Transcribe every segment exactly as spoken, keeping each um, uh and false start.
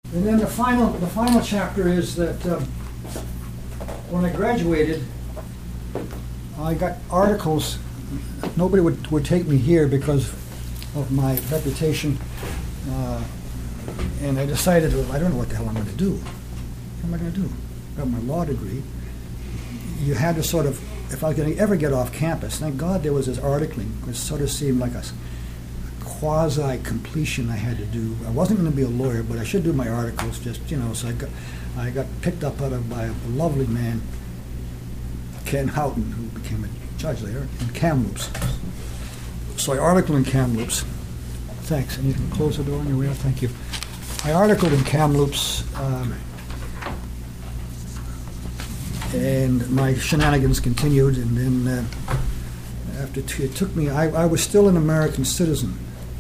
And then the final, the final chapter is that um, when I graduated, I got articles. Nobody would, would take me here because of my reputation. Uh, and I decided, well, I don't know what the hell I'm going to do. What am I going to do? I got my law degree. You had to sort of, if I was going to ever get off campus, thank God there was this articling, which sort of seemed like a quasi-completion I had to do. I wasn't going to be a lawyer, but I should do my articles, just, you know, so I got, I got picked up out of by a lovely man, Ken Houghton, who became a judge later, in Kamloops. So I articled in Kamloops. Thanks, and you can close the door on your way out, thank you. I articled in Kamloops, um, and my shenanigans continued, and then uh, after two, it took me, I, I was still an American citizen.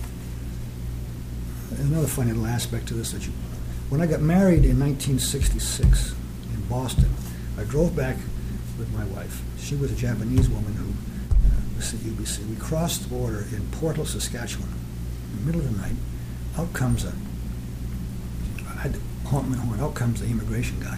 Another funny little aspect to this, that you, when I got married in nineteen sixty-six in Boston, I drove back with my wife. She was a Japanese woman who uh, was at U B C. We crossed the border in Portal, Saskatchewan. In the middle of the night, out comes a, I had to honk my horn, out comes the immigration guy.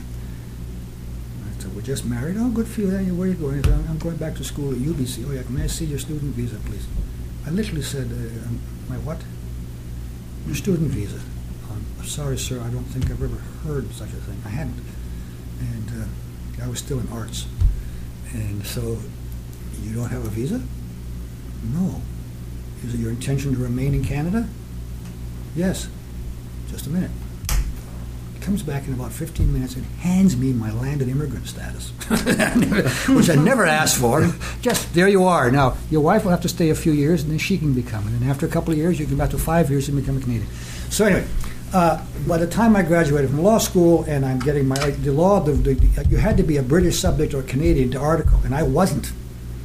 I said, we're just married? Oh, good for you. Where are you going? Said, I'm going back to school at U B C. Oh, yeah, may I see your student visa, please? I literally said, uh, my what? Your student visa. Um, sorry, sir, I don't think I've ever heard such a thing. I hadn't. And uh, I was still in arts. And so, you don't have a visa? No. Is it your intention to remain in Canada? Yes. Just a minute. He comes back in about fifteen minutes and hands me my landed immigrant status, which I never asked for. Just, there you are. Now, your wife will have to stay a few years, and then she can become it. And after a couple of years, you can go back to five years and become a Canadian. So anyway, uh, by the time I graduated from law school, and I'm getting my, the law, the, the, you had to be a British subject or Canadian to article, and I wasn't.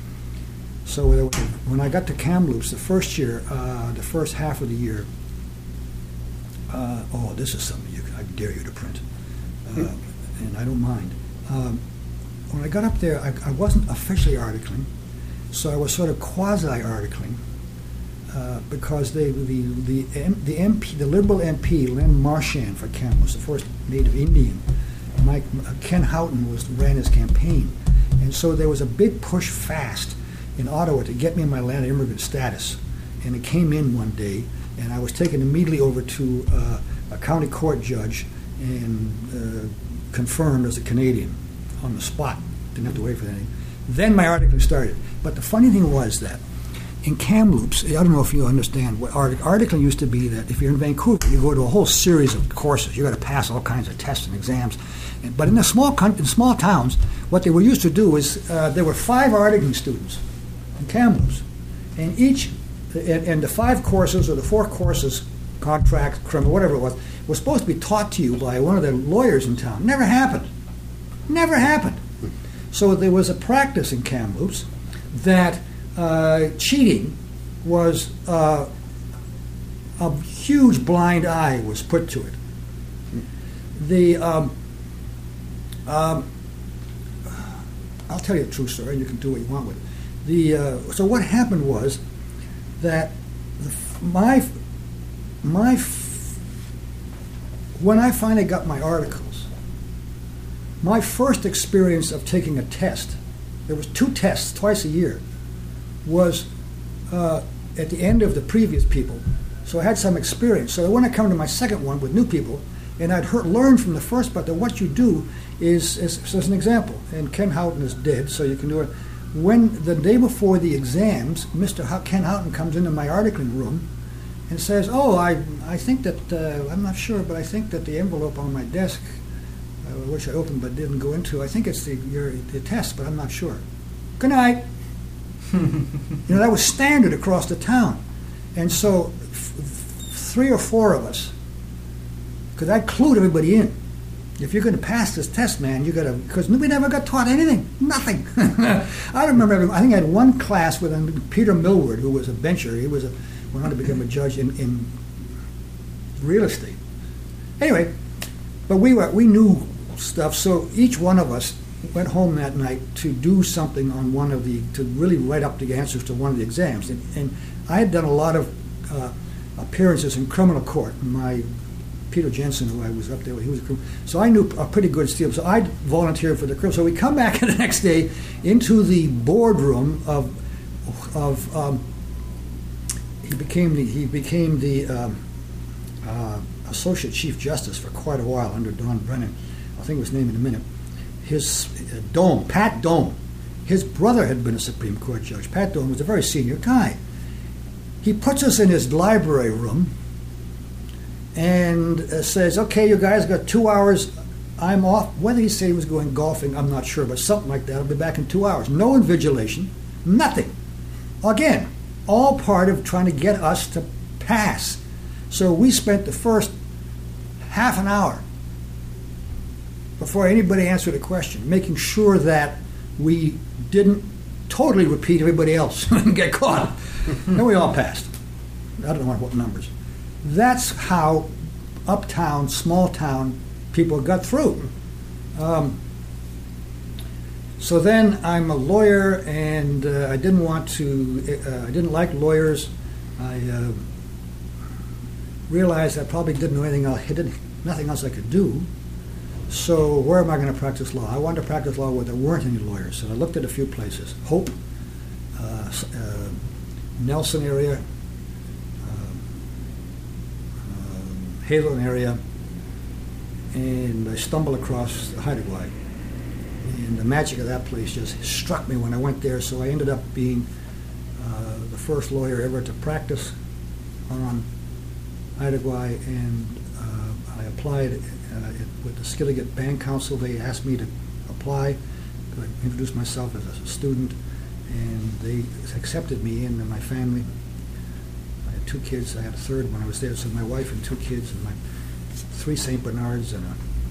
So when I got to Kamloops, the first year, uh, the first half of the year, uh, oh, this is something you can, I dare you to print, uh, and I don't mind. Um, when I got up there, I, I wasn't officially articling, so I was sort of quasi-articling, uh, because they, the the the M P, the Liberal M P, Len Marchand for Kamloops, the first Native Indian, Mike uh, Ken Houghton was ran his campaign, and so there was a big push fast in Ottawa to get me my landed immigrant status, and it came in one day, and I was taken immediately over to uh, a county court judge and uh, confirmed as a Canadian on the spot. Didn't have to wait for anything. Then my article started. But the funny thing was that in Kamloops, I don't know if you understand what artic- articling used to be, that if you're in Vancouver, you go to a whole series of courses. You got to pass all kinds of tests and exams. And, but in the small con- in small towns, what they were used to do is uh, there were five articling students in Kamloops, and each and, and the five courses or the four courses, contract, criminal, whatever it was, was supposed to be taught to you by one of the lawyers in town. Never happened. Never happened. So there was a practice in Kamloops that uh, cheating was uh, a huge blind eye was put to it. The um, um, I'll tell you a true story, and you can do what you want with it. The uh, so what happened was that the, my my when I finally got my articles, my first experience of taking a test, there was two tests twice a year, was uh, at the end of the previous people. So I had some experience. So when I come to my second one with new people, and I'd heard, learned from the first part that what you do is, is so as an example, and Ken Houghton is dead, so you can do it. When the day before the exams, Mister H- Ken Houghton comes into my articling room and says, oh, I I think that, uh, I'm not sure, but I think that the envelope on my desk, uh, which I opened but didn't go into, I think it's the, your, the test, but I'm not sure. Good night. You know, that was standard across the town. And so f- three or four of us, because I clued everybody in. If you're going to pass this test, man, you got to, because we never got taught anything, nothing. I remember, every, I think I had one class with um, Peter Millward, who was a bencher. He was a, went on to become a judge in, in real estate. Anyway, but we were we knew stuff, so each one of us went home that night to do something on one of the, to really write up the answers to one of the exams. And, and I had done a lot of uh, appearances in criminal court. My Peter Jensen, who I was up there with, he was a crew. So I knew a pretty good steel. So I volunteered for the crew. So we come back the next day into the boardroom of of um, he became the he became the um, uh, associate chief justice for quite a while under Don Brennan. I'll think of his name in a minute. His uh, Dome, Pat Dome. His brother had been a Supreme Court judge. Pat Dome was a very senior guy. He puts us in his library room and uh, says, okay, you guys got two hours. I'm off. Whether he said he was going golfing, I'm not sure, but something like that. I'll be back in two hours. No invigilation, nothing. Again, all part of trying to get us to pass. So we spent the first half an hour before anybody answered a question, making sure that we didn't totally repeat everybody else and get caught. And we all passed. I don't know what numbers. That's how uptown, small town people got through. Um, so then I'm a lawyer, and uh, I didn't want to, uh, I didn't like lawyers. I uh, realized I probably didn't know anything else, didn't, nothing else I could do. So where am I going to practice law? I wanted to practice law where there weren't any lawyers. So I looked at a few places. Hope, uh, uh, Nelson area, um, um, Hazelton area, and I stumbled across Haida Gwaii. And the magic of that place just struck me when I went there, so I ended up being uh, the first lawyer ever to practice on Haida Gwaii, and uh, I applied uh, it, with the Skilligat Band Council. They asked me to apply. I introduced myself as a student, and they accepted me in and my family. I had two kids. I had a third when I was there, so my wife and two kids, and my three Saint Bernards and a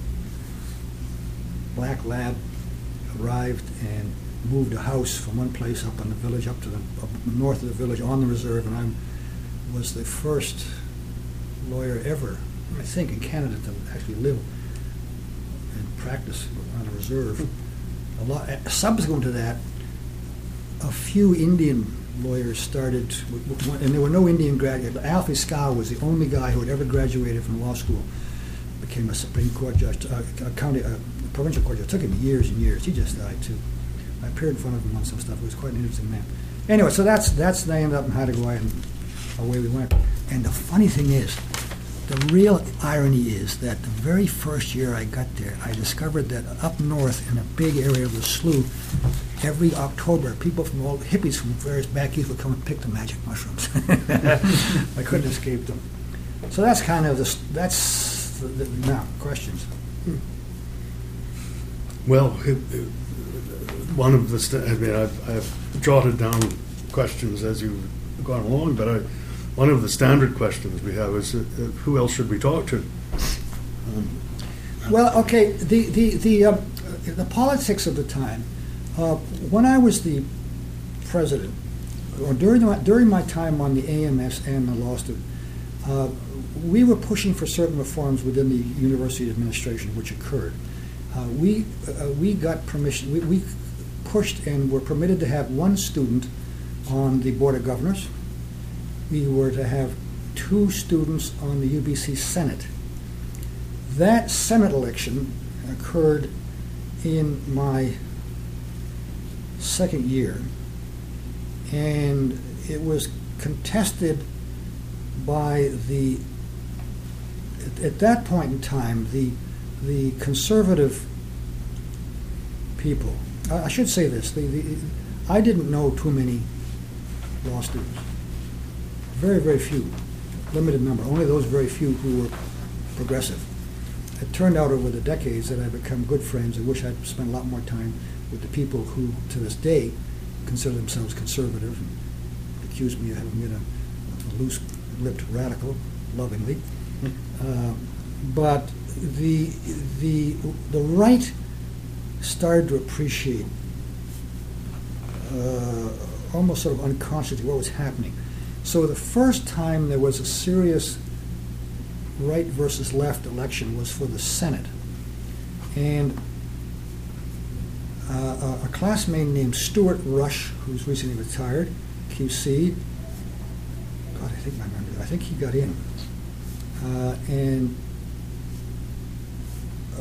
black lab arrived and moved a house from one place up in the village, up to the up north of the village on the reserve, and I was the first lawyer ever, I think, in Canada to actually live and practice on a reserve. A lot, subsequent to that, a few Indian lawyers started, and there were no Indian graduates. Alfie Scow was the only guy who had ever graduated from law school, became a Supreme Court judge, uh, a county, a provincial court judge. It took him years and years. He just died too. I appeared in front of him on some stuff. He was quite an interesting man. Anyway, so that's that's. I ended up in Haida Gwaii, and away we went. And the funny thing is, the real irony is that the very first year I got there, I discovered that up north in a big area of the slough, every October, people from all hippies from various back east would come and pick the magic mushrooms. I couldn't escape them. So that's kind of the, that's the, the, now, questions. Well, it, it, one of the, st- I mean, I've, I've jotted down questions as you've gone along, but I, one of the standard questions we have is, uh, who else should we talk to? Um, well, okay, the, the, the, uh, the politics of the time, uh, when I was the president, or during, the, during my time on the A M S and the law student, uh, we were pushing for certain reforms within the university administration, which occurred. Uh, we uh, we got permission. We, we pushed and were permitted to have one student on the Board of Governors. We were to have two students on the U B C Senate. That Senate election occurred in my second year, and it was contested by the, at, at that point in time, the the conservative people. I, I should say this: the, the I didn't know too many law students. Very, very few, limited number. Only those very few who were progressive. It turned out over the decades that I've become good friends. I wish I'd spent a lot more time with the people who, to this day, consider themselves conservative and accuse me of having been a, a loose-lipped radical, lovingly. Uh, but the the the right started to appreciate, uh, almost sort of unconsciously, what was happening. So the first time there was a serious right versus left election was for the Senate. And uh, a, a classmate named Stuart Rush, who's recently retired, Q C, God, I think I remember, I think he got in. Uh, and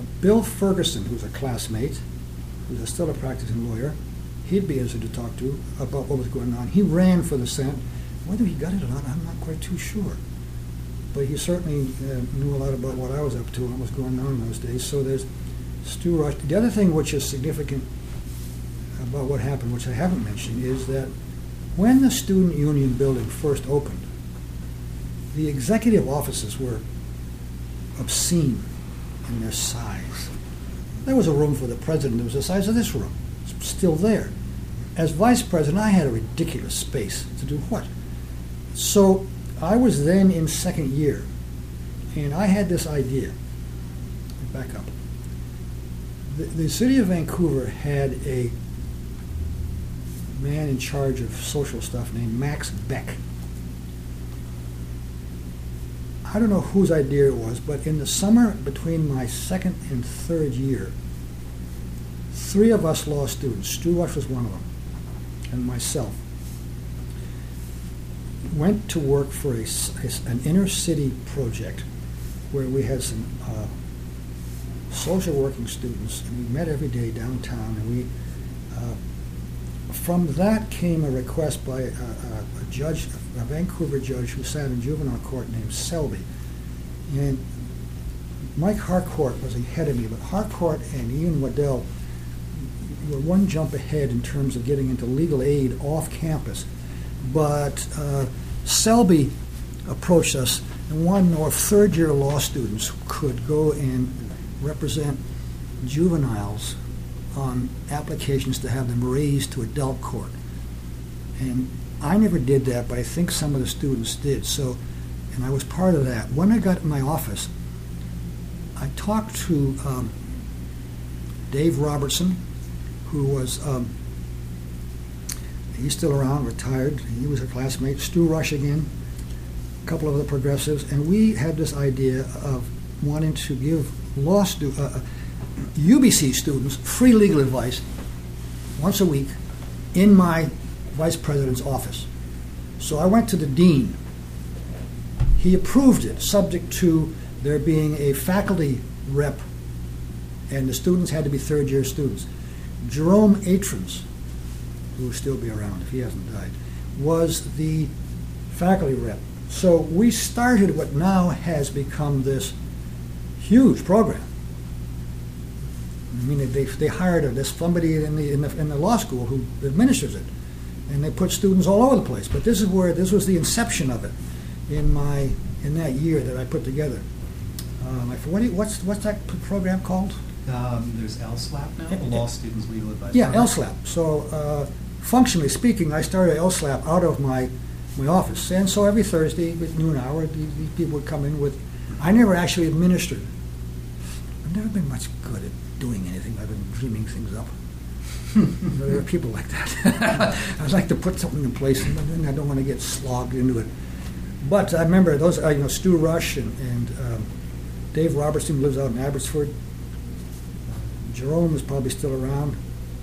Bill Ferguson, who's a classmate, who's a still a practicing lawyer, he'd be easy to talk to about what was going on. He ran for the Senate. Whether he got it or not, I'm not quite too sure. But he certainly uh, knew a lot about what I was up to and what was going on in those days. So there's Stu Rush. The other thing which is significant about what happened, which I haven't mentioned, is that when the Student Union building first opened, the executive offices were obscene in their size. There was a room for the president that was the size of this room. It's still there. As vice president, I had a ridiculous space to do what? So I was then in second year, and I had this idea. Back up. The, the city of Vancouver had a man in charge of social stuff named Max Beck. I don't know whose idea it was, but in the summer between my second and third year, three of us law students, Stu Rush was one of them, and myself, went to work for a, a, an inner city project where we had some uh, social working students, and we met every day downtown, and we uh, from that came a request by a, a, a judge, a Vancouver judge who sat in juvenile court named Selby. And Mike Harcourt was ahead of me, but Harcourt and Ian Waddell were one jump ahead in terms of getting into legal aid off campus. But uh, Selby approached us and wanted to know if third-year law students could go and represent juveniles on applications to have them raised to adult court. And I never did that, but I think some of the students did. So, and I was part of that. When I got in my office, I talked to um, Dave Robertson, who was, um, he's still around, retired. He was a classmate. Stu Rush again, a couple of other progressives, and we had this idea of wanting to give law students, uh, U B C students free legal advice once a week in my vice president's office. So I went to the dean. He approved it, subject to there being a faculty rep, and the students had to be third-year students. Jerome Atrons, who will still be around if he hasn't died, was the faculty rep. So we started what now has become this huge program. I mean, they, they hired a, this somebody in the, in the in the law school who administers it, and they put students all over the place. But this is where this was the inception of it in my in that year that I put together. Um, I, what do you, what's what's that p- program called? Um, there's L SLAP now, the Law Students Legal Advice. Yeah, Program. L SLAP. So uh, functionally speaking, I started L SLAP out of my my office, and so every Thursday at noon hour, these, these people would come in with. I never actually administered. I've never been much good at doing anything. I've been dreaming things up. There are people like that. I'd like to put something in place, and then I don't want to get slogged into it. But I remember those, uh, you know, Stu Rush and, and um, Dave Robertson lives out in Abbotsford. Jerome is probably still around.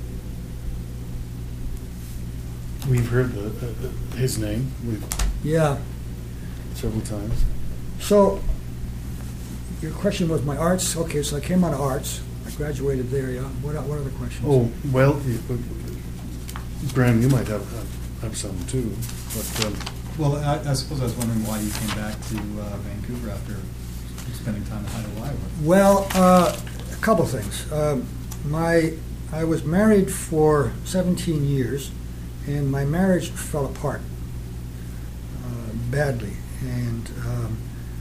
We've heard the, uh, his name we've Yeah. several times. So your question was my arts. Okay, so I came out of arts. I graduated there. Yeah. What what other questions? Oh, well, you- Graham, you might have, have some too, but, um, Well, I, I suppose I was wondering why you came back to uh, Vancouver after spending time in Idaho, Iowa. Well, uh, a couple things. Um, my I was married for seventeen years, and my marriage fell apart uh, badly. And um,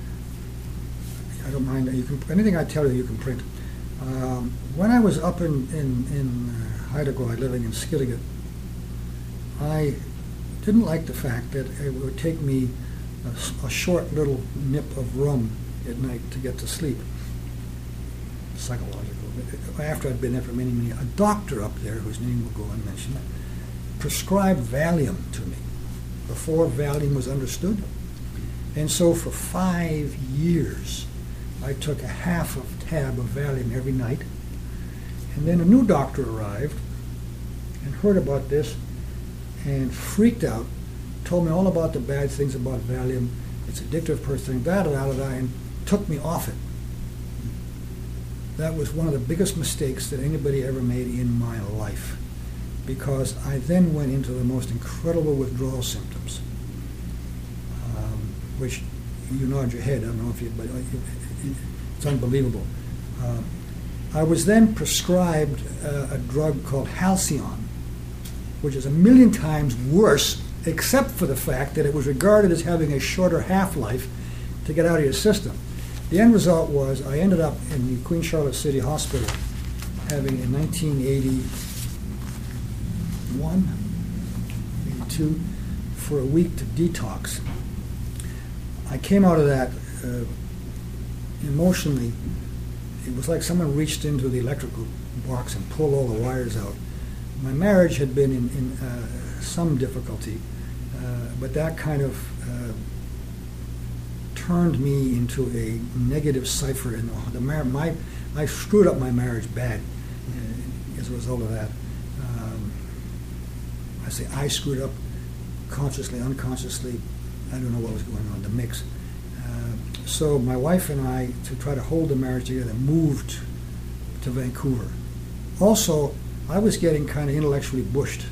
I don't mind. You can anything I tell you, you can print. Um, when I was up in in, in uh, Haida-Gwaii, living in Skilligat, I didn't like the fact that it would take me a, s- a short little nip of rum at night to get to sleep. Psychological. After I'd been there for many, many, a doctor up there, whose name will go unmentioned, prescribed Valium to me before Valium was understood. And so for five years, I took a half of tab of Valium every night. And then a new doctor arrived and heard about this and freaked out, told me all about the bad things about Valium, its addictive person, da da da da, and took me off it. that was one of the biggest mistakes that anybody ever made in my life, because I then went into the most incredible withdrawal symptoms, um, which you nod your head. I don't know if you, but it's unbelievable. Uh, I was then prescribed uh, a drug called Halcyon, which is a million times worse, except for the fact that it was regarded as having a shorter half-life to get out of your system. The end result was I ended up in the Queen Charlotte City Hospital having in nineteen eighty-one, eighty-two, for a week to detox. I came out of that uh, emotionally. It was like someone reached into the electrical box and pulled all the wires out. My marriage had been in, in uh, some difficulty, uh, but that kind of uh, turned me into a negative cipher in the, the mar- my I screwed up my marriage bad uh, as a result of that. Um, I say I screwed up consciously, unconsciously. I don't know what was going on, the mix. Uh, so my wife and I, to try to hold the marriage together, moved to Vancouver. Also, I was getting kind of intellectually bushed.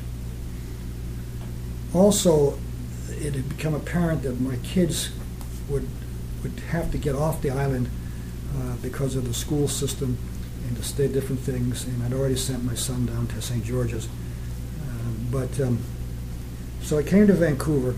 Also, it had become apparent that my kids would would have to get off the island uh, because of the school system and to stay different things. And I'd already sent my son down to Saint George's. Uh, but um, so I came to Vancouver,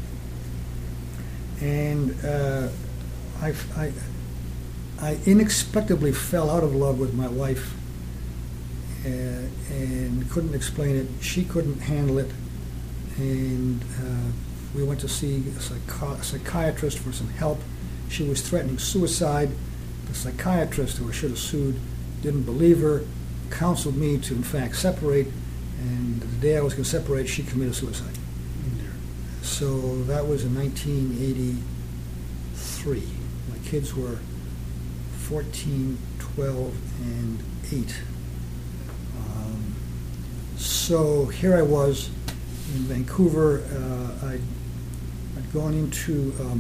and uh, I, I, I inexplicably fell out of love with my wife uh, and couldn't explain it. She couldn't handle it, and uh, we went to see a, psychi- a psychiatrist for some help. She was threatening suicide. The psychiatrist, who I should have sued, didn't believe her, counseled me to, in fact, separate, and the day I was going to separate, she committed suicide. So that was in nineteen eighty-three. My kids were fourteen, twelve, and eight. Um, so here I was in Vancouver. Uh, I'd, I'd gone into um,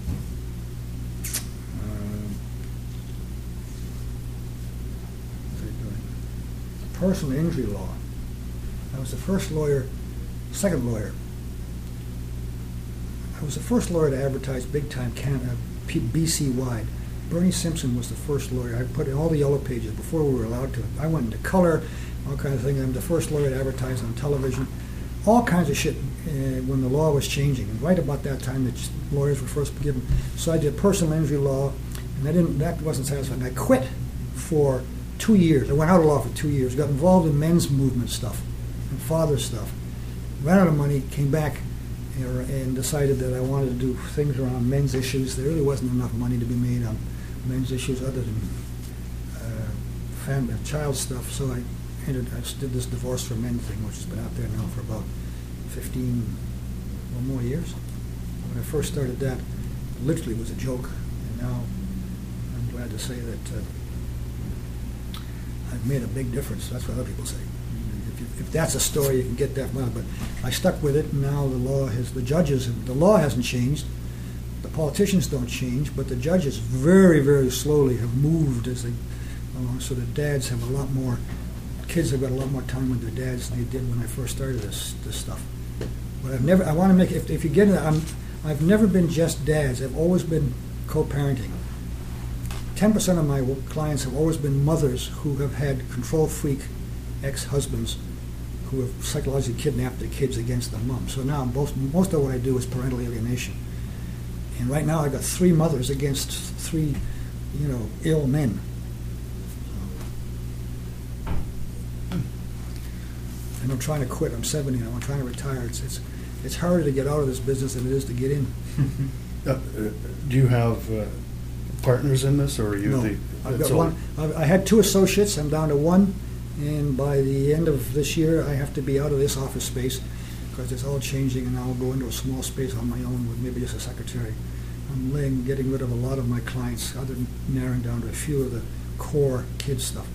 uh, what was I doing? Personal injury law. I was the first lawyer, second lawyer. I was the first lawyer to advertise big time Canada, B C wide. Bernie Simpson was the first lawyer. I put in all the yellow pages before we were allowed to. I went into color, all kinds of things. I'm the first lawyer to advertise on television. All kinds of shit uh, when the law was changing. And right about that time, the lawyers were first given. So I did personal injury law, and I didn't. That wasn't satisfying. I quit for two years. I went out of law for two years. Got involved in men's movement stuff and father stuff. Ran out of money. Came back and decided that I wanted to do things around men's issues. There really wasn't enough money to be made on men's issues other than uh, family, child stuff. So I ended. I did this divorce for men thing, which has been out there now for about fifteen or more years. When I first started that, literally it was a joke, and now I'm glad to say that uh, I've made a big difference. That's what other people say. If, you, if that's a story, you can get that well. But I stuck with it, and now the law has, the judges, the law hasn't changed. The politicians don't change, but the judges very, very slowly have moved as they, along, so the dads have a lot more, kids have got a lot more time with their dads than they did when I first started this this stuff. But I've never, I want to make, if, if you get it, I'm, I've never been just dads. I've always been co-parenting. ten percent of my clients have always been mothers who have had control freak ex-husbands who have psychologically kidnapped their kids against the mom. So now most, most of what I do is parental alienation. And right now I've got three mothers against three, you know, ill men. So, and I'm trying to quit. I'm seventy now. I'm trying to retire. It's it's it's harder to get out of this business than it is to get in. Uh, uh, do you have uh, partners in this, or are you No, the? I've got so- one. I I had two associates. I'm down to one, and by the end of this year, I have to be out of this office space because it's all changing, and I'll go into a small space on my own with maybe just a secretary. I'm laying, getting rid of a lot of my clients, other than narrowing down to a few of the core kids stuff.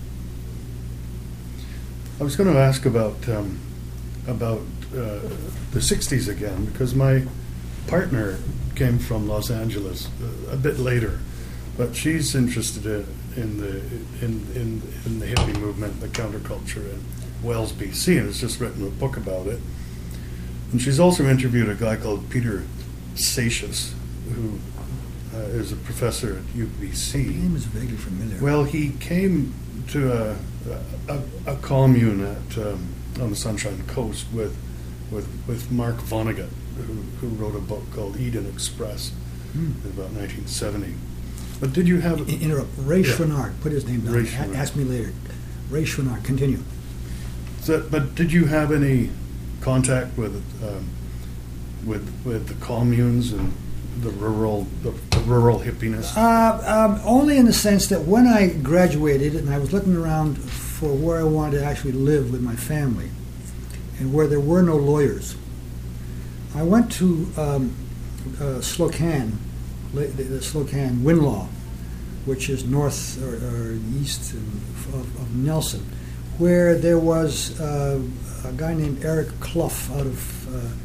I was going to ask about um, about uh, the sixties again, because my partner came from Los Angeles uh, a bit later, but she's interested in, in the in, in in the hippie movement, the counterculture in Wells, B C, and has just written a book about it. And she's also interviewed a guy called Peter Seixas, who uh, is a professor at U B C. The name is vaguely familiar. Well, he came to a a, a commune at um, on the Sunshine Coast with with with Mark Vonnegut, who who wrote a book called Eden Express Hmm. in about nineteen seventy. But did you have I- Interrupt. Ray Yeah. Chouinard, put his name down. Ray A- Chouinard. Ask me later. Ray Chouinard, continue. So, but did you have any contact with um, with with the communes and the rural the, the rural hippiness? Uh, um, only in the sense that when I graduated and I was looking around for where I wanted to actually live with my family and where there were no lawyers, I went to um, uh, Slocan, the, the Slocan Winlaw, which is north or, or east of, of Nelson, where there was uh, a guy named Eric Clough out of uh,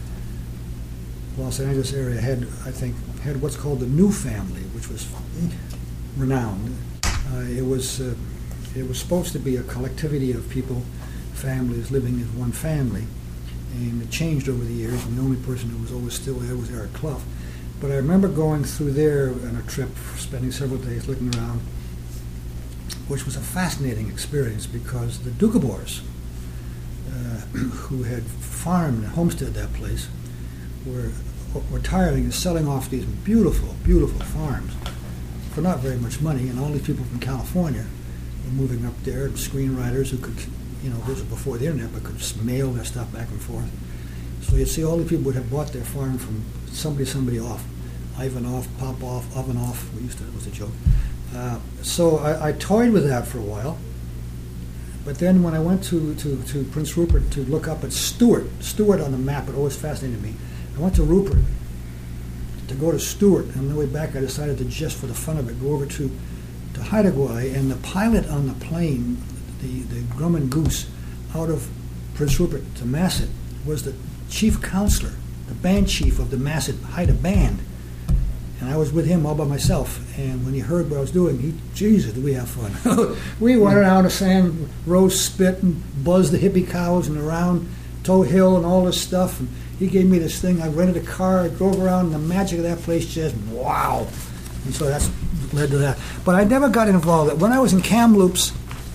Los Angeles area, had, I think, had what's called the New Family, which was renowned. Uh, it was uh, it was supposed to be a collectivity of people, families living as one family, and it changed over the years, and the only person who was always still there was Eric Clough. But I remember going through there on a trip, spending several days looking around, which was a fascinating experience because the Doukhobors, uh, who had farmed and homesteaded that place, were were tiring and selling off these beautiful, beautiful farms for not very much money, and all these people from California were moving up there, and screenwriters who could, you know, this was before the internet, but could just mail their stuff back and forth. So you'd see all the people would have bought their farm from somebody, somebody off, Ivanov, Popov, Ivanov. We used to, it was a joke. Uh, so I, I toyed with that for a while. But then when I went to, to, to Prince Rupert to look up at Stewart, Stewart on the map, it always fascinated me. I went to Rupert to go to Stewart, and on the way back I decided to, just for the fun of it, go over to, to Haida Gwaii, and the pilot on the plane, the, the Grumman Goose, out of Prince Rupert to Masset, was the chief counselor, the band chief of the Masset Haida Band. And I was with him all by myself, and when he heard what I was doing, he, Jesus, did we have fun. We went around the sand, rose spit, and buzzed the hippie cows, and around Toe Hill and all this stuff. And he gave me this thing. I rented a car, I drove around, and the magic of that place just, wow. And so that's led to that. But I never got involved. When I was in Kamloops,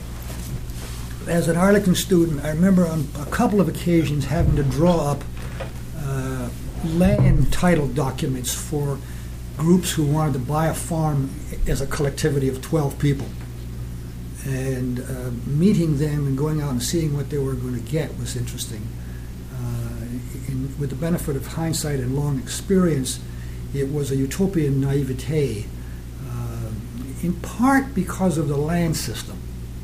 as an Arlington student, I remember on a couple of occasions having to draw up uh, land title documents for groups who wanted to buy a farm as a collectivity of twelve people. And uh, meeting them and going out and seeing what they were going to get was interesting. Uh, in, with the benefit of hindsight and long experience, it was a utopian naivete, uh, in part because of the land system.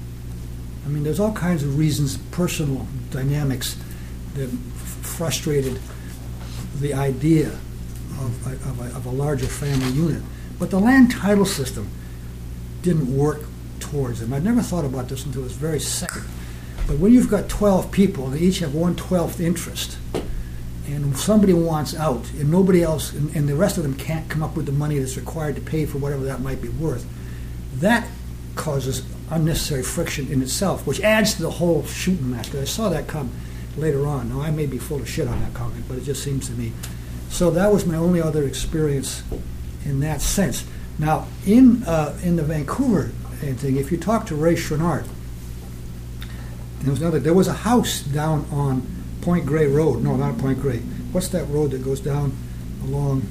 I mean, there's all kinds of reasons, personal dynamics, that f- frustrated the idea of a, of, a, of a larger family unit. But the land title system didn't work towards them. I'd never thought about this until this very second. But when you've got twelve people, they each have one twelfth interest, and somebody wants out, and nobody else, and, and the rest of them can't come up with the money that's required to pay for whatever that might be worth, that causes unnecessary friction in itself, which adds to the whole shooting match. I saw that come later on. Now, I may be full of shit on that comment, but it just seems to me. So that was my only other experience in that sense. Now, in uh, in the Vancouver thing, if you talk to Ray Chouinard, there was another. There was a house down on Point Grey Road. No, not Point Grey. What's that road that goes down along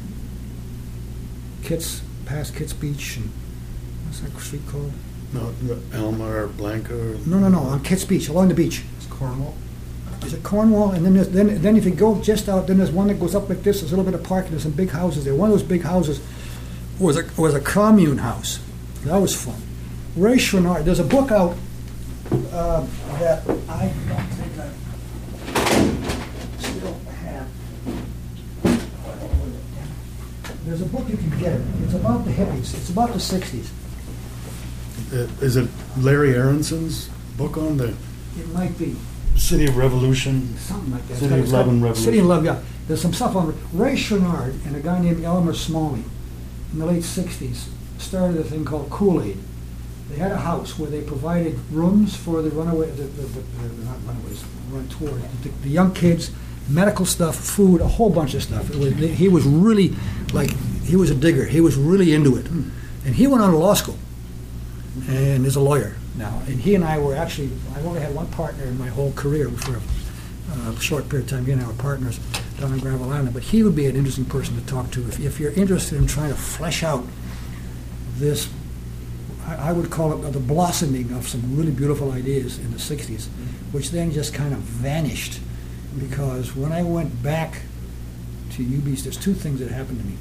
Kitts, past Kitts Beach, and what's that street called? No, Elma or Blanca? Or No, no, no. On Kitts Beach, along the beach. It's Cornwall. Is it Cornwall? And then there's, then then if you go just out, then there's one that goes up like this. There's a little bit of parking. There's some big houses there. One of those big houses was a was a commune house. That was fun. Ray Chouinard. There's a book out uh, that I don't think I still have. There's a book you can get. It's about the hippies. It's about the sixties. Uh, is it Larry Aronson's book on the It might be. City of Revolution? Something like that. City It's of got- Love and Revolution. City of Love, yeah. There's some stuff on Ray Chouinard and a guy named Elmer Smalley in the late sixties started a thing called Kool-Aid. They had a house where they provided rooms for the runaway, the, the, the, the not runaways, run tours, the, the young kids, medical stuff, food, a whole bunch of stuff. It was, he was really, like, he was a digger. He was really into it. And he went on to law school and is a lawyer now. And he and I were actually, I only had one partner in my whole career for a, a short period of time. He and I were partners down in Gravel Island. But he would be an interesting person to talk to if, if you're interested in trying to flesh out this, I, I would call it the blossoming of some really beautiful ideas in the sixties, which then just kind of vanished. Because when I went back to U B C, there's two things that happened to me.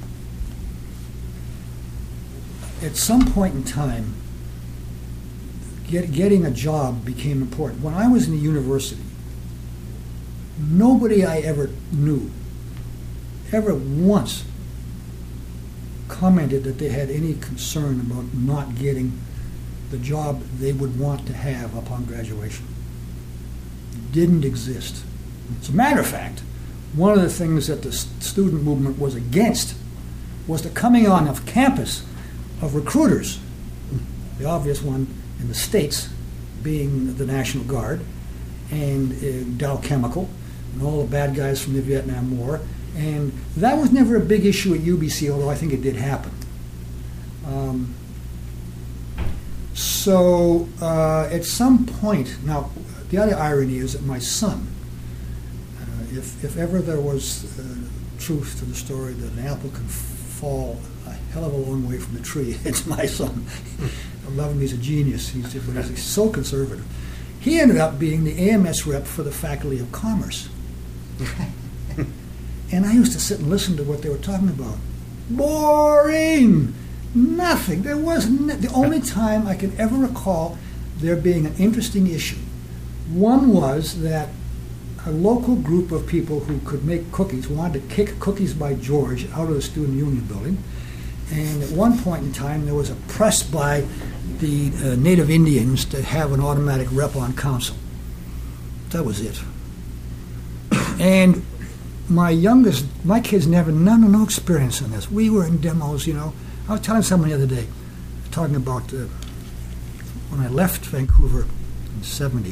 At some point in time, get, getting a job became important. When I was in the university, nobody I ever knew ever once commented that they had any concern about not getting the job they would want to have upon graduation. It didn't exist. As a matter of fact, one of the things that the student movement was against was the coming on of campus of recruiters. The obvious one in the States being the National Guard and uh, Dow Chemical and all the bad guys from the Vietnam War. And that was never a big issue at U B C, although I think it did happen. Um, so uh, at some point, now the other irony is that my son, If, if ever there was uh, truth to the story that an apple can fall a hell of a long way from the tree, it's my son. I love him, he's a genius, he's, but he's so conservative. He ended up being the A M S rep for the Faculty of Commerce. And I used to sit and listen to what they were talking about. Boring! Nothing. There was n- the only time I can ever recall there being an interesting issue. One was that a local group of people who could make cookies wanted to kick Cookies by George out of the Student Union building. And at one point in time, there was a press by the uh, Native Indians to have an automatic rep on council. That was it. And my youngest, my kids never, none, no experience in this. We were in demos, you know. I was telling someone the other day, talking about uh, when I left Vancouver in seventy,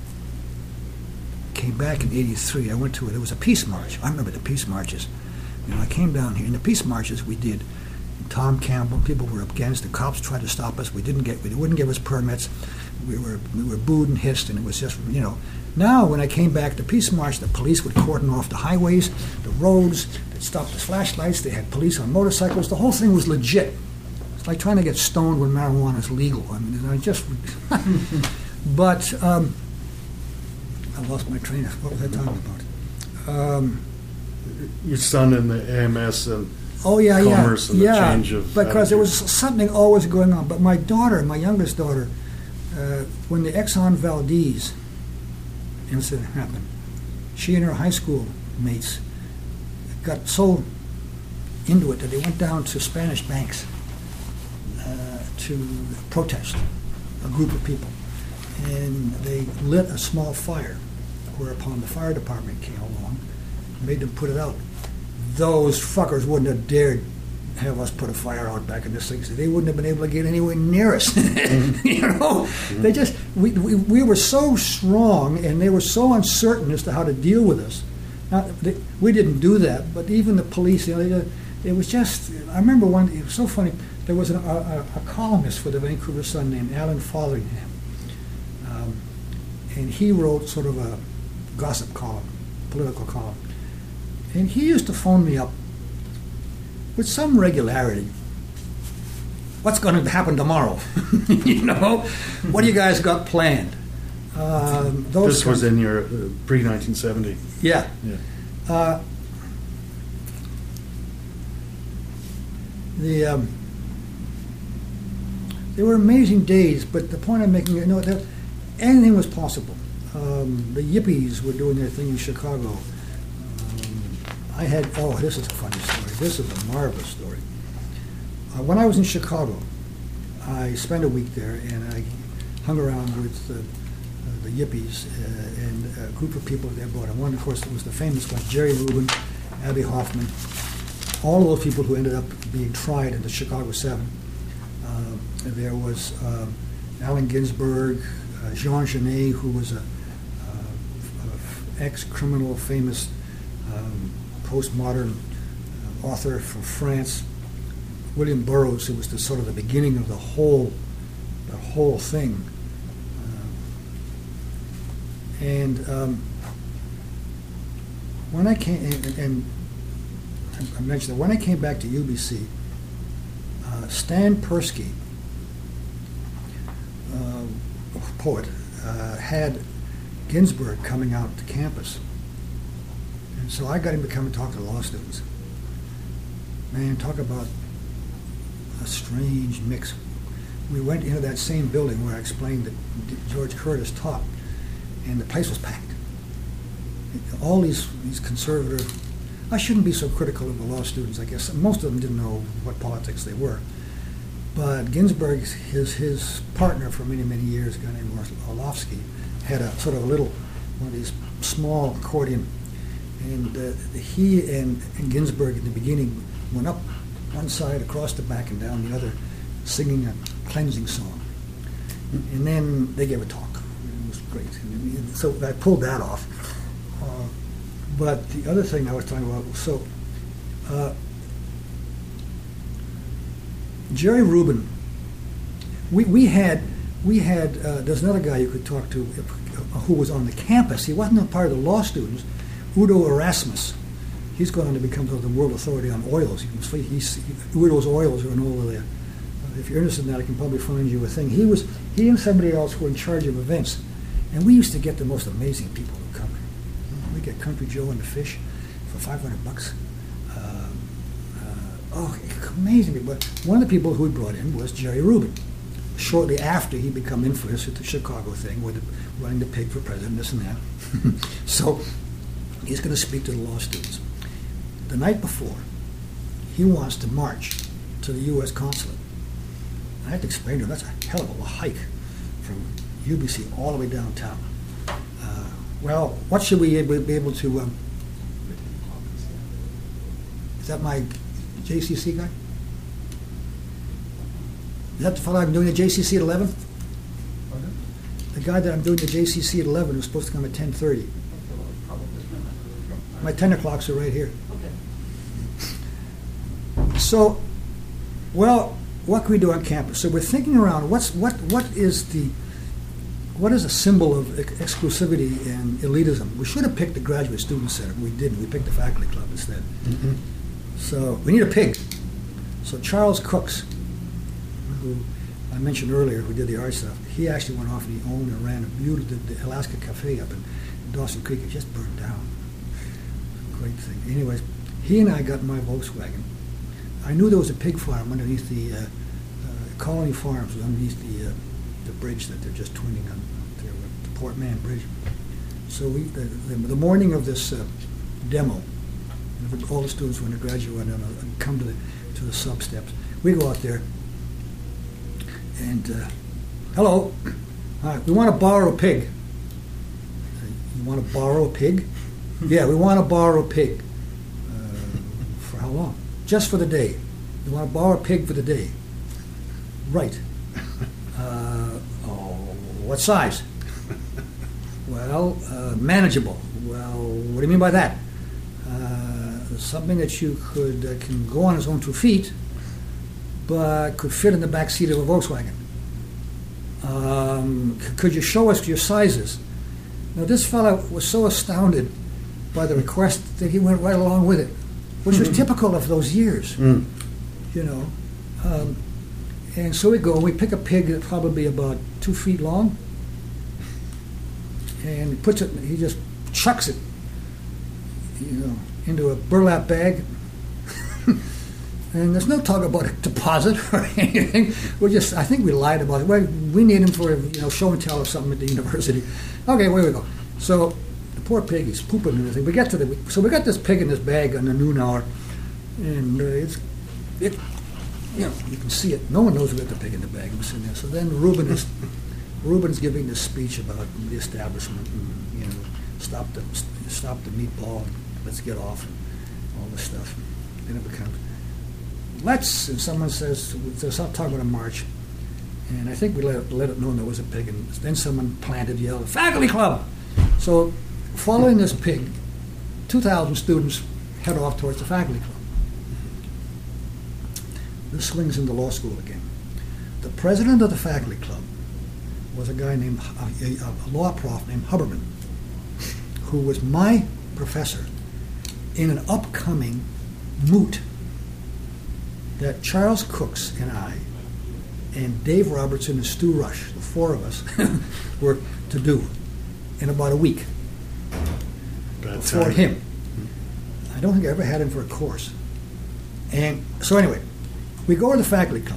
came back in eighty-three, I went to it. There was a peace march. I remember the peace marches. You know, I came down here, and the peace marches we did. And Tom Campbell, people were against. The cops tried to stop us. We didn't get. They wouldn't give us permits. We were we were booed and hissed, and it was just, you know. Now, when I came back, the peace march, the police would cordon off the highways, the roads. They'd stop the flashlights. They had police on motorcycles. The whole thing was legit. It's like trying to get stoned when marijuana is legal. I mean, I just. But. Um, I lost my train of, what was I talking about? Um, Your son in the A M S and oh, yeah, commerce yeah, and the yeah, change of because attitude. there was something always going on. But my daughter, my youngest daughter, uh, when the Exxon Valdez incident happened, she and her high school mates got so into it that they went down to Spanish Banks uh, to protest, a group of people. And they lit a small fire, whereupon the fire department came along, made them put it out. Those fuckers wouldn't have dared have us put a fire out back in the sixties. They wouldn't have been able to get anywhere near us. You know, they just we, we we were so strong, and they were so uncertain as to how to deal with us. Now, they, we didn't do that, but even the police, you know, they, it was just. I remember one. It was so funny. There was an, a, a columnist for the Vancouver Sun named Alan Fotheringham. Um, and he wrote sort of a gossip column, political column. And he used to phone me up with some regularity. What's going to happen tomorrow? You know? What do you guys got planned? Um, those this was kinds- in your uh, pre nineteen seventy. Yeah. Yeah. Uh, the um, they were amazing days, but the point I'm making, you know, that anything was possible. Um, the Yippies were doing their thing in Chicago. Um, I had, oh, this is a funny story. This is a marvelous story. Uh, when I was in Chicago, I spent a week there, and I hung around with uh, uh, the Yippies uh, and a group of people that they brought. And one, of course, was the famous one, Jerry Rubin, Abby Hoffman, all of those people who ended up being tried in the Chicago Seven. Uh, there was uh, Allen Ginsberg, uh, Jean Genet, who was a, uh, a ex-criminal, famous um, postmodern uh, author from France, William Burroughs, who was the sort of the beginning of the whole, the whole thing. Uh, and um, when I came, and, and I mentioned that when I came back to U B C, uh, Stan Persky, uh, poet, uh, had Ginsberg coming out to campus. And so I got him to come and talk to the law students. Man, talk about a strange mix. We went into that same building where I explained that George Curtis taught, and the place was packed. All these, these conservative, I shouldn't be so critical of the law students, I guess. Most of them didn't know what politics they were. But Ginsberg, his his partner for many, many years, a guy named Orlovsky, had a sort of a little, one of these small accordion. And uh, he and, and Ginsberg in the beginning went up one side, across the back, and down the other, singing a cleansing song. And then they gave a talk. It was great. And so I pulled that off. Uh, but the other thing I was talking about, so uh, Jerry Rubin, we, we had, we had uh, there's another guy you could talk to uh, who was on the campus. He wasn't a part of the law students, Udo Erasmus. He's gone on to become sort of the world authority on oils. You can see he's, Udo's oils are in all of there. Uh, if you're interested in that, I can probably find you a thing. He was he and somebody else were in charge of events, and we used to get the most amazing people who come. We get Country Joe and the Fish for five hundred bucks. Uh, uh, oh, amazing! But one of the people who we brought in was Jerry Rubin. Shortly after he became infamous at the Chicago thing, with the, running the pig for president, this and that. So he's going to speak to the law students. The night before, he wants to march to the U S consulate. I had to explain to him, that's a hell of a hike from U B C all the way downtown. Uh, well, what should we be able to, um, is that my J C C guy? Is that the fellow I'm doing the J C C at eleven? The guy that I'm doing the J C C at eleven was supposed to come at ten thirty. My ten o'clocks are right here. So, well, what can we do on campus? So we're thinking around what's what what is the what is a symbol of ex- exclusivity and elitism? We should have picked the Graduate Student Center. We didn't. We picked the Faculty Club instead. Mm-hmm. So we need a pig. So Charles Crooks, who I mentioned earlier, who did the art stuff, he actually went off and he owned and ran a beautiful the, the Alaska Cafe up in Dawson Creek. It just burned down. Great thing. Anyways, he and I got in my Volkswagen. I knew there was a pig farm underneath the uh, uh, Colony Farms, was underneath the uh, the bridge that they're just twinning on there, the Port Mann Bridge. So we, the, the, the morning of this uh, demo, all the students when they graduate and, uh, and come to the to the sub steps, we go out there and uh, hello, all right, we want to borrow a pig. You want to borrow a pig? Yeah, we want to borrow a pig. Uh, for how long? Just for the day. You want to borrow a pig for the day. Right. Uh, oh, what size? Well, uh, manageable. Well, what do you mean by that? Uh, something that you could uh, can go on its own two feet, but could fit in the back seat of a Volkswagen. Um, c- could you show us your sizes? Now, this fellow was so astounded by the request that he went right along with it, which was typical of those years, mm. you know. Um, and so we go, and we pick a pig that's probably about two feet long, and he puts it, he just chucks it, you know, into a burlap bag. And there's no talk about a deposit or anything. We just, I think we lied about it. Well, we need him for, you know, show and tell or something at the university. Okay, where we go. So the poor pig, he's pooping and everything. We get to the, so we got this pig in this bag on the noon hour, and uh, it's, it, you know, you can see it. No one knows we got the pig in the bag. It was sitting there. So then Reuben is, Reuben's giving this speech about the establishment, and, you know, stop the, stop the meatball, and let's get off, and all this stuff. Then it becomes, let's, and someone says, so stop talking about a march. And I think we let it, let it known there was a pig, and then someone planted, yelled, "Faculty Club!" So, following this pig, two thousand students head off towards the faculty club. This swings into law school again. The president of the faculty club was a guy named, a, a law prof named Huberman, who was my professor in an upcoming moot that Charles Cooks and I and Dave Robertson and Stu Rush, the four of us, were to do in about a week Bad before time. him. I don't think I ever had him for a course. And so anyway, we go to the faculty club.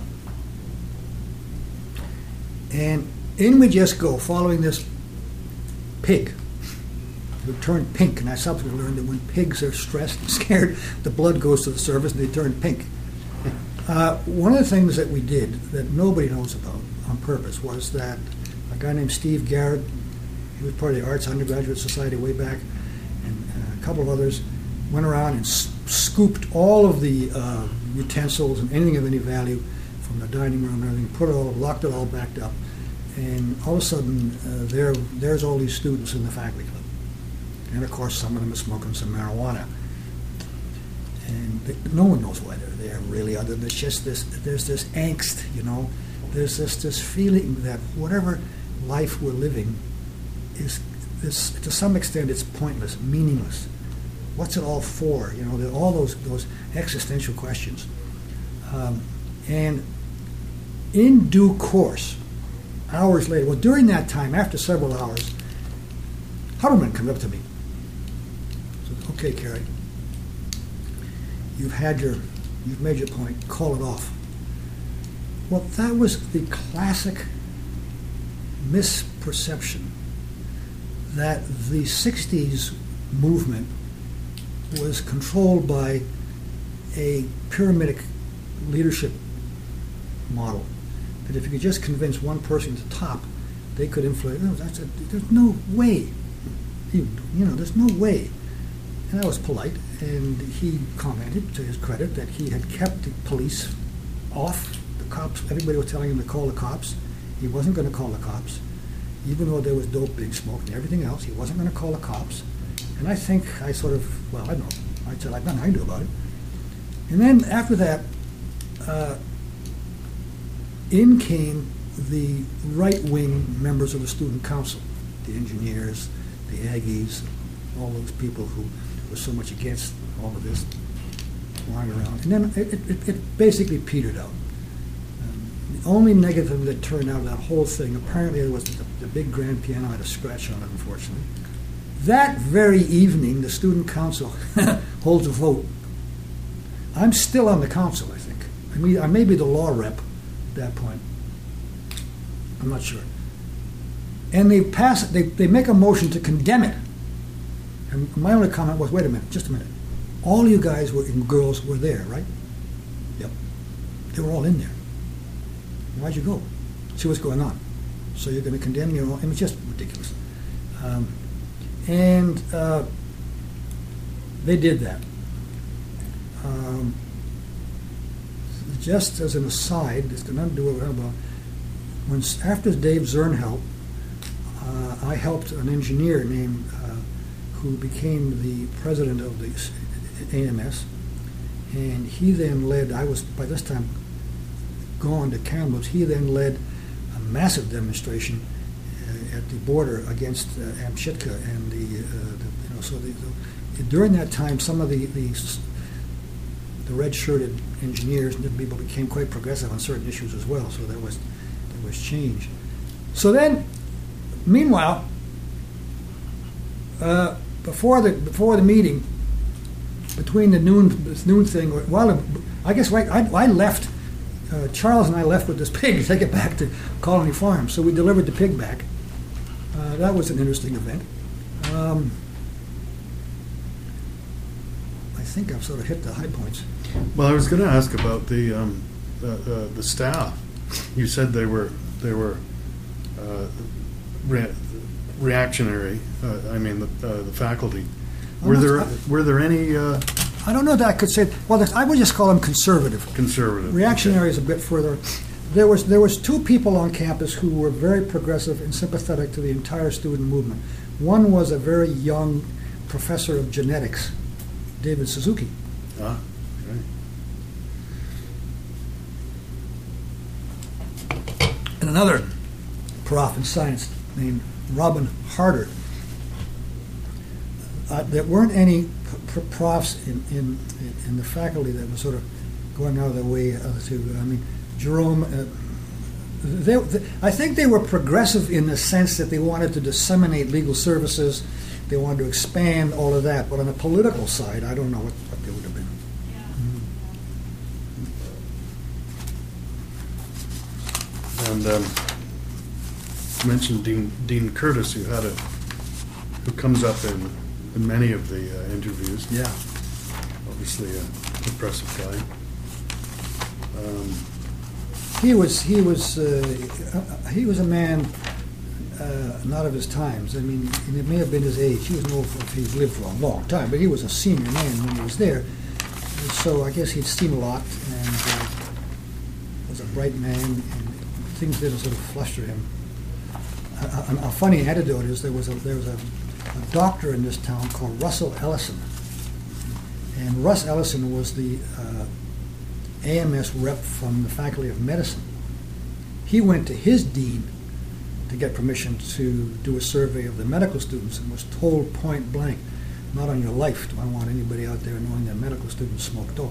And in we just go, following this pig who turned pink. And I subsequently learned that when pigs are stressed and scared, the blood goes to the surface and they turn pink. Uh, one of the things that we did that nobody knows about on purpose was that a guy named Steve Garrett, he was part of the Arts Undergraduate Society way back, and uh, a couple of others went around and s- scooped all of the uh, utensils and anything of any value from the dining room and everything, put it all, locked it all backed up, and all of a sudden, uh, there, there's all these students in the faculty club. And of course, some of them are smoking some marijuana. And they, no one knows why they're there, really, other than it's just this, there's this angst, you know. There's this, this feeling that whatever life we're living is, this, to some extent, it's pointless, meaningless. What's it all for? You know, all those, those existential questions. Um, and in due course, hours later, well, during that time, after several hours, Huberman comes up to me. Says, "Okay, Kerry, you've had your, you've made your point. Call it off." Well, that was the classic misperception that the sixties movement was controlled by a pyramidic leadership model. That if you could just convince one person at the top, they could influence. No, that's a, there's no way. You, you know, there's no way. And I was polite, and he commented, to his credit, that he had kept the police off. The cops, everybody was telling him to call the cops. He wasn't going to call the cops. Even though there was dope being smoked and everything else, he wasn't going to call the cops. And I think I sort of, well, I don't know. I said, I've nothing I can do about it. And then after that, uh, in came the right-wing members of the student council, the engineers, the Aggies, all those people who were so much against all of this lying around. And then it, it, it basically petered out. Um, the only negative that turned out of that whole thing, apparently it was the, the big grand piano had a scratch on it, unfortunately. That very evening, the student council holds a vote. I'm still on the council, I think. I mean, I may be the law rep at that point. I'm not sure. And they pass it, they, they make a motion to condemn it. And my only comment was, wait a minute, just a minute. All you guys were, and girls were there, right? Yep. They were all in there. Why'd you go? See what's going on. So you're going to condemn your own, it was just ridiculous. Um, and uh, they did that. Um, just as an aside, it's got nothing to do with what I'm about. When, after Dave Zernhelt, uh, I helped an engineer named, uh, who became the president of the A M S, and he then led, I was by this time gone to Kamloops, he then led a massive demonstration uh, at the border against uh, Amchitka and the, uh, the, you know, so the, the, during that time, some of the, the the red-shirted engineers and different people became quite progressive on certain issues as well, so there was there was change. So then, meanwhile, uh, before the before the meeting, between the noon this noon thing, while I guess I, I left, uh, Charles and I left with this pig to take it back to Colony Farm. So we delivered the pig back. Uh, that was an interesting event. Um, I think I've sort of hit the high points. Well, I was going to ask about the um, uh, uh, the staff. You said they were they were uh, re- reactionary. Uh, I mean, the, uh, the faculty. Were I'm there not- were there any uh, I don't know that I could say. Well, I would just call them conservative. conservative? Reactionary is a bit further. there was there was two people on campus who were very progressive and sympathetic to the entire student movement. One was a very young professor of genetics, David Suzuki. Ah, okay. And another prof in science named Robin Harder. Uh, there weren't any pr- profs in, in, in the faculty that were sort of going out of their way uh, to, I mean, Jerome, uh, they, they, I think they were progressive in the sense that they wanted to disseminate legal services, they wanted to expand all of that, but on the political side, I don't know what, what they would have been. And um, you mentioned Dean, Dean Curtis, who had a, who comes up in, in many of the uh, interviews. Yeah. Obviously a impressive guy. Um, He was he was uh, uh, he was a man uh, not of his times. I mean, and it may have been his age. He was an old if he's lived for a long time, but he was a senior man when he was there. So I guess he'd seen a lot and uh, was a bright man, and things didn't sort of fluster him. A, a, a funny anecdote is there was a there was a, a doctor in this town called Russell Ellison, and Russ Ellison was the uh, A M S rep from the Faculty of Medicine. He went to his dean to get permission to do a survey of the medical students and was told point blank, not on your life do I want anybody out there knowing that medical students smoke dope.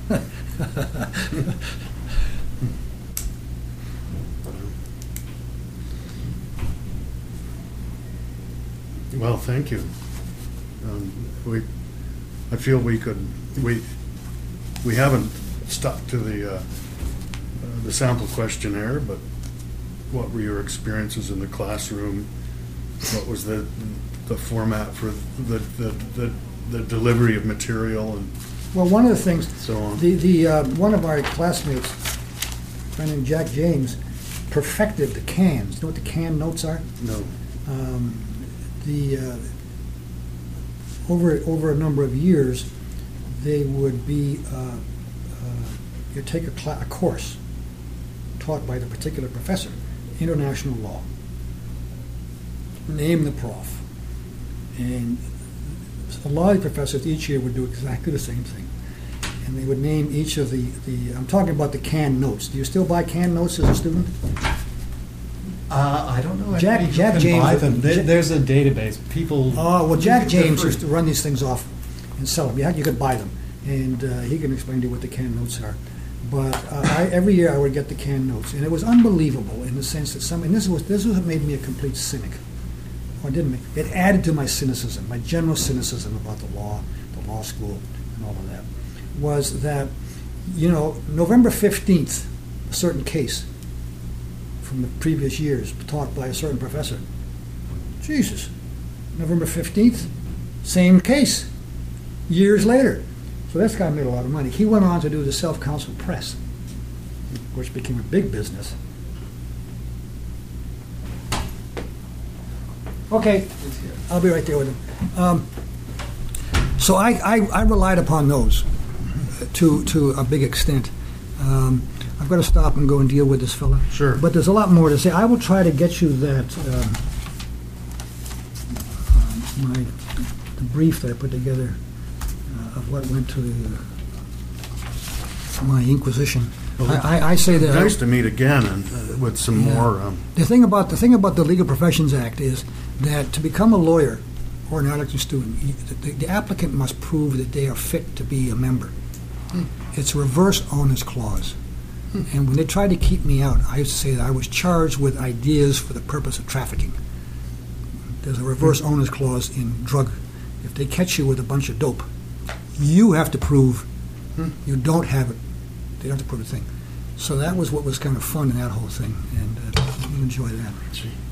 Well, thank you. Um, we, I feel we could, we, we haven't stuck to the uh, uh, the sample questionnaire, but what were your experiences in the classroom? What was the the format for the the, the, the delivery of material and Well, one of the things, so on? the, the uh, one of our classmates, a friend named Jack James, perfected the cans. You know what the can notes are? No. Um, the uh, over over a number of years, they would be uh, uh, you take a, cla- a course taught by the particular professor, international law. Name the prof, and a lot of the professors each year would do exactly the same thing, and they would name each of the the. I'm talking about the canned notes. Do you still buy canned notes as a student? Uh, I don't know. Jack- anybody who Jack can James- buy them. There- Ja- There's a database. People. Oh, well, Jack They're James free. used to run these things off and sell them. Yeah, you could buy them, and uh, he can explain to you what the canned notes are. But uh, I, every year I would get the canned notes, and it was unbelievable in the sense that some. And this was this was what made me a complete cynic. Or didn't make it added to my cynicism, my general cynicism about the law, the law school, and all of that. Was that, you know, November fifteenth, a certain case from the previous years taught by a certain professor. Jesus, November fifteenth, same case, years later. So this guy made a lot of money. He went on to do the Self-Counsel Press, which became a big business. Okay, I'll be right there with him. Um, so I, I, I relied upon those to to a big extent. Um, I've got to stop and go and deal with this fella. Sure. But there's a lot more to say. I will try to get you that um, uh, my the brief that I put together uh, of what went to the, my inquisition. Well, I, I, I say that Nice to meet again and uh, with some Yeah. more. Um, the thing about the thing about the Legal Professions Act is that to become a lawyer or an articling student, you- the, the applicant must prove that they are fit to be a member. It's a reverse onus clause. And when they tried to keep me out, I used to say that I was charged with ideas for the purpose of trafficking. There's a reverse onus clause in drug. If they catch you with a bunch of dope, you have to prove you don't have it. They don't have to prove a thing. So that was what was kind of fun in that whole thing, and uh, you enjoy that. gee.